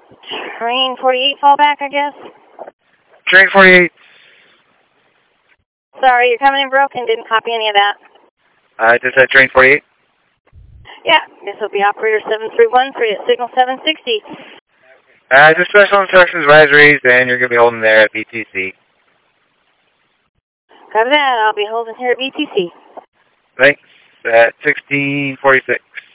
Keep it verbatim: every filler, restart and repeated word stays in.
Train forty-eight fallback, I guess. Train forty-eight. Sorry, you're coming in broken. Didn't copy any of that. I uh, just said train forty-eight. Yeah, this will be operator seven three one three at signal seven sixty. Uh, just special instructions advisories, and you're going to be holding there at B T C. Copy that. I'll be holding here at B T C. Thanks. At sixteen forty-six.